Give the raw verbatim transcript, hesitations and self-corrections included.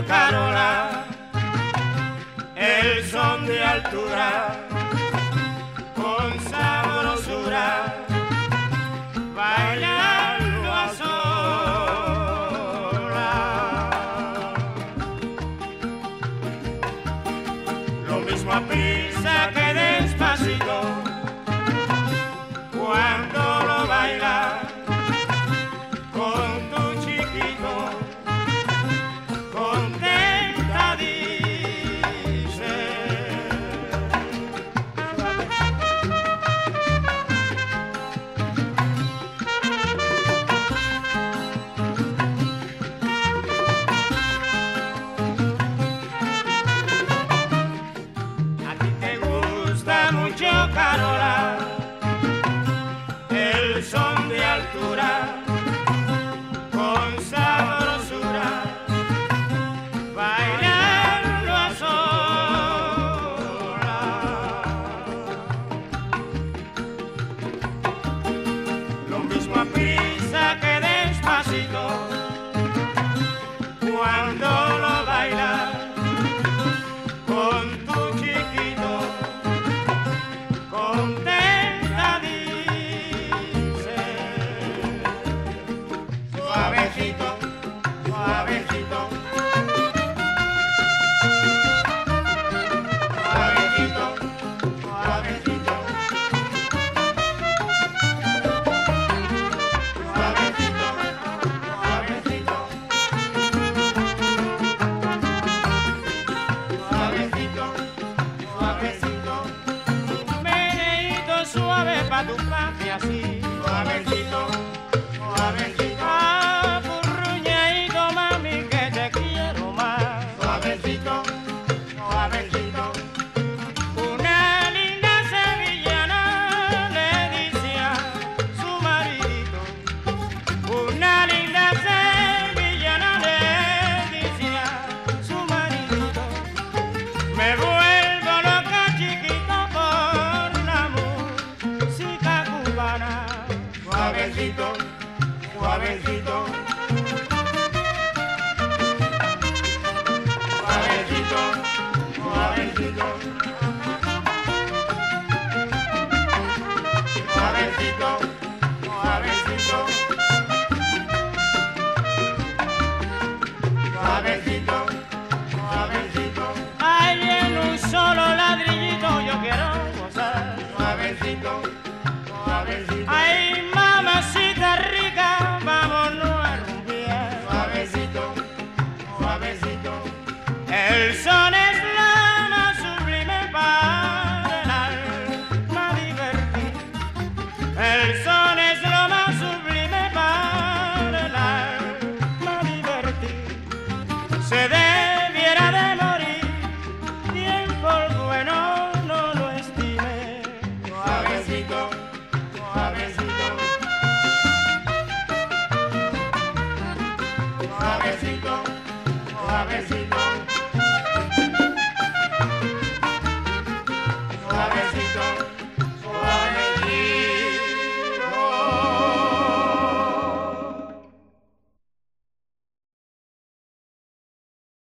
Carola, el son de altura, con sabrosura, bailando a solas. Lo mismo a prisa que despacito, cuando lo bailas con tu chiquito, contenta dice. A ti te gusta mucho, Carola, el son de altura, con sabrosura, bailando a solas. Lo mismo a prisa que despacito, cuando lo bailas con tu chiquito, contenta dice. Suavecito, suavecito, suavecito, suavecito, suavecito, suavecito, suavecito, suavecito, un meneíto suave pa' tu papi así, suavecito, suavecito, apurruñadito, mami, que te quiero más, suavecito, suavecito. Una linda sevillana le dice a su maridito, una linda sevillana le dice a su maridito, me vuelvo loca, chiquito, por la música cubana. Suavecito, suavecito, suavecito, suavecito, suavecito, suavecito, suavecito, suavecito. Ay, en un solo ladrillito yo quiero gozar. Suavecito, suavecito. Ay, mamacita rica, vámonos a rumbear. Suavecito, suavecito. El son es la más sublime para el alma divertir. El son es lo más sublime para el alma divertir. Se debiera de morir, tiempo bueno no lo estime. Suavecito,